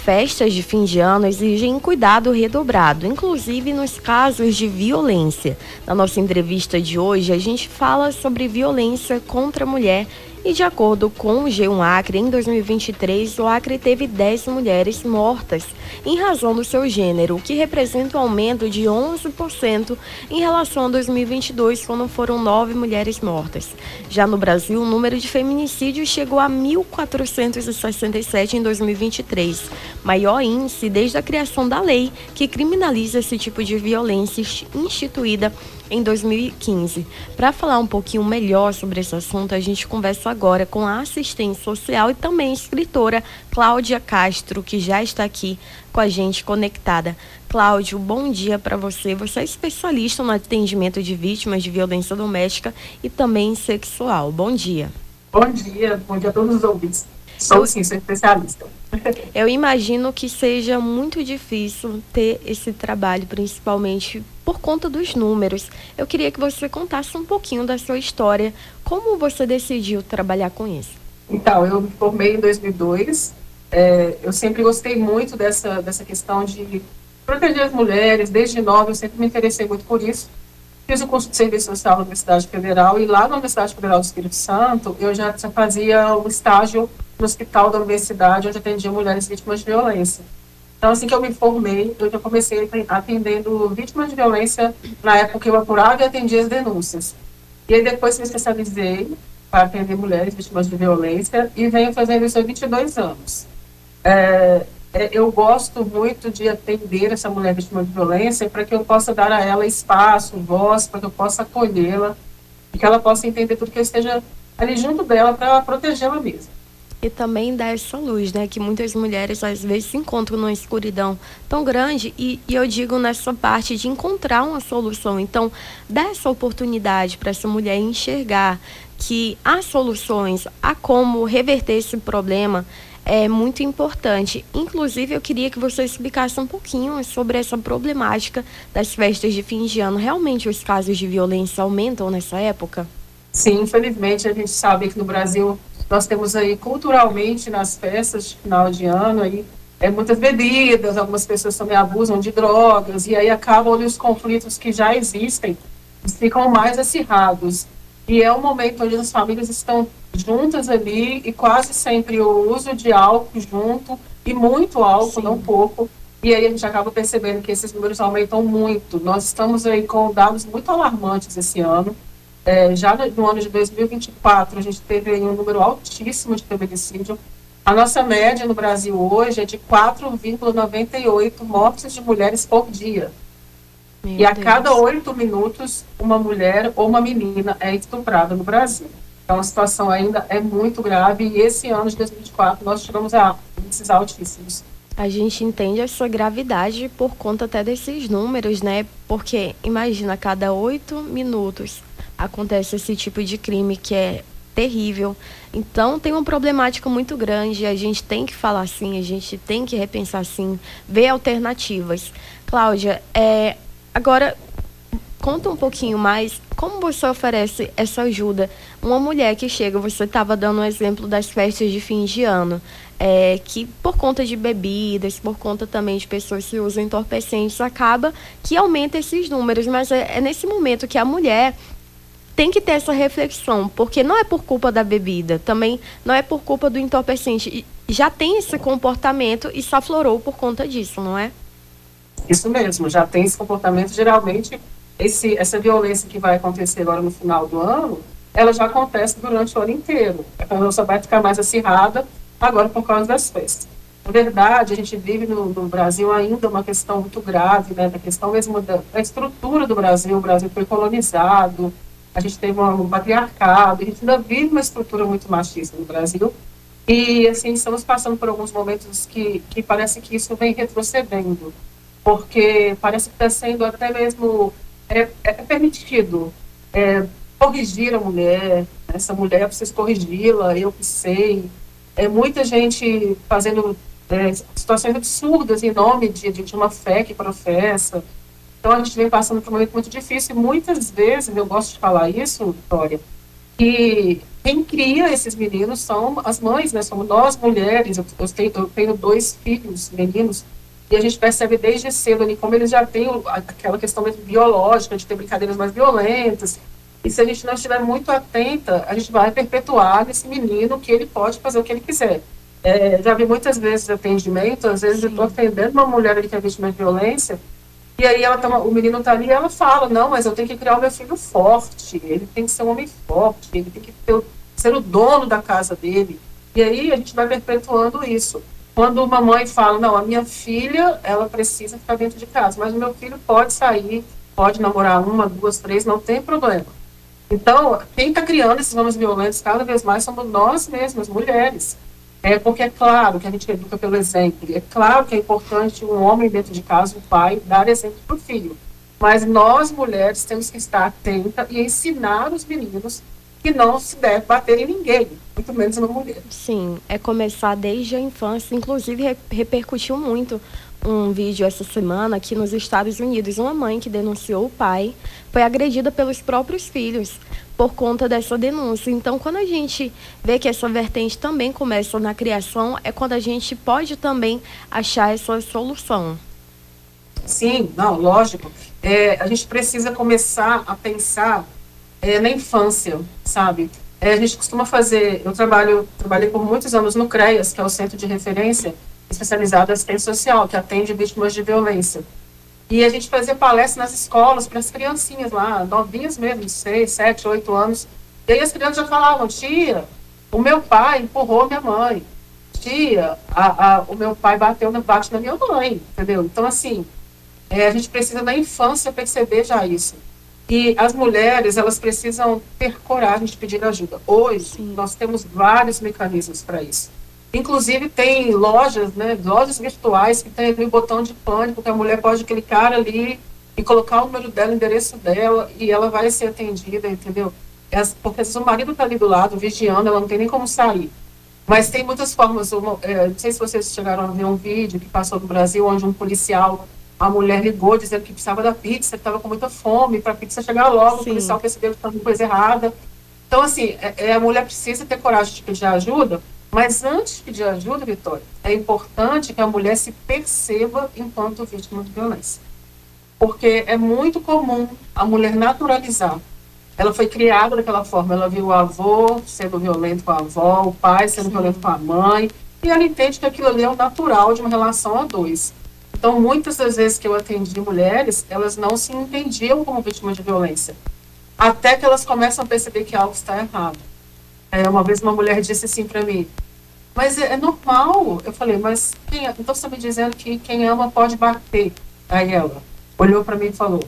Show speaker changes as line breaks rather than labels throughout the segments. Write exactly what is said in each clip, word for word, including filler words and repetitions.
festas de fim de ano exigem cuidado redobrado, inclusive nos casos de violência. Na nossa entrevista de hoje, a gente fala sobre violência contra a mulher. E de acordo com o G um Acre, em dois mil e vinte e três, o Acre teve dez mulheres mortas em razão do seu gênero, o que representa um aumento de onze por cento em relação a dois mil e vinte e dois, quando foram nove mulheres mortas. Já no Brasil, o número de feminicídios chegou a mil quatrocentos e sessenta e sete em dois mil e vinte e três, maior índice desde a criação da lei que criminaliza esse tipo de violência instituída em dois mil e quinze. Para falar um pouquinho melhor sobre esse assunto, a gente conversa agora com a assistente social e também escritora Cláudia Castro, que já está aqui com a gente conectada. Cláudio, bom dia para você. Você é especialista no atendimento de vítimas de violência doméstica e também sexual. Bom dia.
Bom dia, bom dia a todos os ouvintes. Sou sim, sou especialista.
Eu imagino que seja muito difícil ter esse trabalho, principalmente por conta dos números. Eu queria que você contasse um pouquinho da sua história. Como você decidiu trabalhar com isso?
Então, eu me formei em dois mil e dois. É, eu sempre gostei muito dessa, dessa questão de proteger as mulheres. Desde nova, eu sempre me interessei muito por isso. Fiz o curso de Serviço Social na Universidade Federal e lá na Universidade Federal do Espírito Santo, eu já, já fazia um estágio no hospital da universidade, onde atendia mulheres vítimas de violência. Então, assim que eu me formei, eu já comecei atendendo vítimas de violência na época que eu apurava e atendia as denúncias. E aí depois me especializei para atender mulheres vítimas de violência e venho fazendo isso há vinte e dois anos. É, eu gosto muito de atender essa mulher vítima de violência para que eu possa dar a ela espaço, voz, para que eu possa acolhê-la e que ela possa entender tudo que eu esteja ali junto dela para protegê-la mesmo.
E também dá essa luz, né? Que muitas mulheres às vezes se encontram numa escuridão tão grande e, e eu digo nessa parte de encontrar uma solução. Então, dá essa oportunidade para essa mulher enxergar que há soluções, há como reverter esse problema, é muito importante. Inclusive, eu queria que você explicasse um pouquinho sobre essa problemática das festas de fim de ano. Realmente os casos de violência aumentam nessa época?
Sim, infelizmente a gente sabe que no Brasil nós temos aí culturalmente nas festas de final de ano aí é, muitas bebidas, algumas pessoas também abusam de drogas e aí acabam ali os conflitos que já existem, ficam mais acirrados. E é um momento onde as famílias estão juntas ali e quase sempre o uso de álcool junto e muito álcool, Sim. não pouco. E aí a gente acaba percebendo que esses números aumentam muito. Nós estamos aí com dados muito alarmantes esse ano. É, já no ano de dois mil e vinte e quatro, a gente teve aí um número altíssimo de feminicídio. A nossa média no Brasil hoje é de quatro vírgula noventa e oito mortes de mulheres por dia. Meu e a Deus. Cada oito minutos, uma mulher ou uma menina é estuprada no Brasil. Então a situação ainda é muito grave e esse ano de dois mil e vinte e quatro nós chegamos a índices altíssimos.
A gente entende a sua gravidade por conta até desses números, né? Porque imagina, a cada oito minutos acontece esse tipo de crime que é terrível. Então tem uma problemática muito grande, a gente tem que falar assim, a gente tem que repensar assim, ver alternativas. Cláudia, é, agora conta um pouquinho mais, como você oferece essa ajuda? Uma mulher que chega, você estava dando um exemplo das festas de fim de ano, é, que por conta de bebidas, por conta também de pessoas que usam entorpecentes, acaba que aumenta esses números, mas é, é nesse momento que a mulher tem que ter essa reflexão, porque não é por culpa da bebida, também não é por culpa do entorpecente. Já tem esse comportamento e se aflorou por conta disso, não é?
Isso mesmo, já tem esse comportamento. Geralmente, esse, essa violência que vai acontecer agora no final do ano, ela já acontece durante o ano inteiro. Ela só vai ficar mais acirrada agora por causa das festas. Na verdade, a gente vive no, no Brasil ainda uma questão muito grave, né, da questão mesmo da, da estrutura do Brasil. O Brasil foi colonizado, a gente teve um patriarcado, a gente ainda vive uma estrutura muito machista no Brasil. E, assim, estamos passando por alguns momentos que, que parece que isso vem retrocedendo, porque parece que está sendo até mesmo é, é permitido é, corrigir a mulher, essa mulher precisa corrigi-la, eu que sei. É muita gente fazendo é, situações absurdas em nome de, de uma fé que professa. Então, a gente vem passando por um momento muito difícil e muitas vezes, eu gosto de falar isso, Vitória, E quem cria esses meninos são as mães, né? Somos nós, mulheres. Eu, eu, tenho, eu tenho dois filhos meninos, e a gente percebe desde cedo ali como eles já têm aquela questão biológica de ter brincadeiras mais violentas. E se a gente não estiver muito atenta, a gente vai perpetuar nesse menino que ele pode fazer o que ele quiser. É, já vi muitas vezes atendimento, às vezes Sim. eu estou atendendo uma mulher ali que é vítima de violência, e aí ela tá, o menino está ali e ela fala, não, mas eu tenho que criar o meu filho forte, ele tem que ser um homem forte, ele tem que ter, ser o dono da casa dele. E aí a gente vai perpetuando isso. Quando uma mãe fala, não, a minha filha, ela precisa ficar dentro de casa, mas o meu filho pode sair, pode namorar uma, duas, três, não tem problema. Então, quem está criando esses homens violentos cada vez mais somos nós mesmas, mulheres. É porque é claro que a gente educa pelo exemplo, é claro que é importante um homem dentro de casa, um pai, dar exemplo para o filho. Mas nós, mulheres, temos que estar atentas e ensinar os meninos que não se deve bater em ninguém, muito menos uma mulher.
Sim, é começar desde a infância. Inclusive, re- repercutiu muito um vídeo essa semana aqui nos Estados Unidos. Uma mãe que denunciou o pai foi agredida pelos próprios filhos por conta dessa denúncia. Então, quando a gente vê que essa vertente também começa na criação, é quando a gente pode também achar essa solução.
Sim, não, lógico. É, a gente precisa começar a pensar é, na infância, sabe? É, a gente costuma fazer, eu trabalho, trabalhei por muitos anos no CREAS, que é o Centro de Referência Especializado em Assistência Social, que atende vítimas de violência. E a gente fazia palestra nas escolas para as criancinhas lá, novinhas mesmo, seis, sete, oito anos. E aí as crianças já falavam, tia, o meu pai empurrou minha mãe. Tia, a, a, o meu pai bateu, bate na minha mãe, entendeu? Então, assim, é, a gente precisa na infância perceber já isso. E as mulheres, elas precisam ter coragem de pedir ajuda. Hoje, Sim. nós temos vários mecanismos para isso. Inclusive, tem lojas, né, lojas virtuais que tem ali o botão de pânico, que a mulher pode clicar ali e colocar o número dela, o endereço dela, e ela vai ser atendida, entendeu? Porque se o marido está ali do lado, vigiando, ela não tem nem como sair. Mas tem muitas formas. Uma, é, não sei se vocês chegaram a ver um vídeo que passou no Brasil, onde um policial, a mulher ligou dizendo que precisava da pizza, que estava com muita fome, para a pizza chegar logo, Sim. o policial percebeu que estava com coisa errada. Então, assim, é, a mulher precisa ter coragem de pedir ajuda, mas antes de pedir ajuda, Vitória, é importante que a mulher se perceba enquanto vítima de violência. Porque é muito comum a mulher naturalizar. Ela foi criada daquela forma, ela viu o avô sendo violento com a avó, o pai sendo Sim. violento com a mãe, e ela entende que aquilo ali é o natural de uma relação a dois. Então, muitas das vezes que eu atendi mulheres, elas não se entendiam como vítimas de violência, até que elas começam a perceber que algo está errado. É, uma vez uma mulher disse assim para mim, mas é, é normal. Eu falei, mas quem, então você está me dizendo que quem ama pode bater. Aí ela olhou para mim e falou,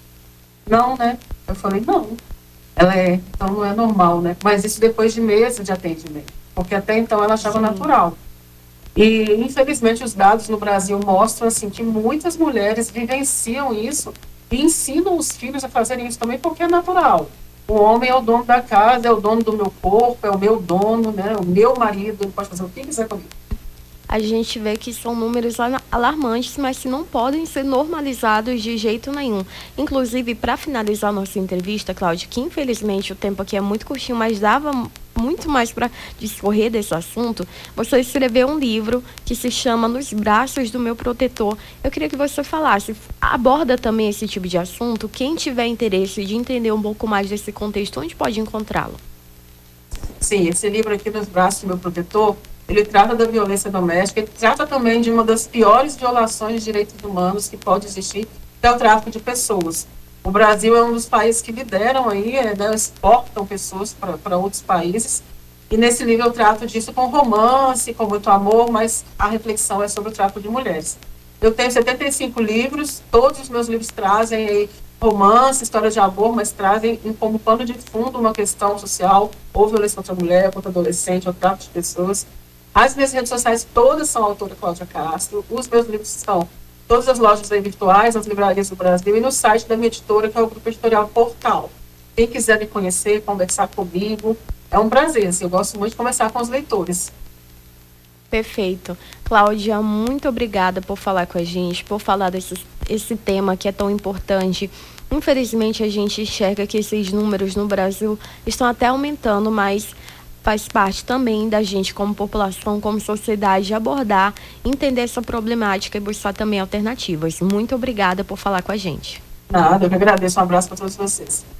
não, né? Eu falei, não. Ela é, então não é normal, né? Mas isso depois de meses de atendimento, porque até então ela achava Sim. natural. E, infelizmente, os dados no Brasil mostram assim, que muitas mulheres vivenciam isso e ensinam os filhos a fazerem isso também porque é natural. O homem é o dono da casa, é o dono do meu corpo, é o meu dono, né? O meu marido, ele pode fazer o que quiser comigo.
A gente vê que são números alarmantes, mas que não podem ser normalizados de jeito nenhum. Inclusive, para finalizar nossa entrevista, Cláudia, que infelizmente o tempo aqui é muito curtinho, mas dava muito mais para discorrer desse assunto, você escreveu um livro que se chama Nos Braços do Meu Protetor. Eu queria que você falasse, aborda também esse tipo de assunto. Quem tiver interesse de entender um pouco mais desse contexto, onde pode encontrá-lo?
Sim, esse livro aqui, Nos Braços do Meu Protetor, ele trata da violência doméstica, ele trata também de uma das piores violações de direitos humanos que pode existir, que é o tráfico de pessoas. O Brasil é um dos países que lideram aí, né, exportam pessoas para outros países, e nesse livro eu trato disso com romance, com muito amor, mas a reflexão é sobre o tráfico de mulheres. Eu tenho setenta e cinco livros, todos os meus livros trazem aí romance, história de amor, mas trazem como pano de fundo uma questão social, ou violência contra a mulher, contra adolescente, ou tráfico de pessoas. As minhas redes sociais todas são a autora Cláudia Castro, os meus livros estão todas as lojas aí virtuais, nas livrarias do Brasil e no site da minha editora, que é o Grupo Editorial Portal. Quem quiser me conhecer, conversar comigo, é um prazer, assim, eu gosto muito de conversar com os leitores.
Perfeito. Cláudia, muito obrigada por falar com a gente, por falar desse esse tema que é tão importante Infelizmente, a gente enxerga que esses números no Brasil estão até aumentando, mas faz parte também da gente, como população, como sociedade, abordar, entender essa problemática e buscar também alternativas. Muito obrigada por falar com a gente.
Nada, eu que agradeço. Um abraço para todos vocês.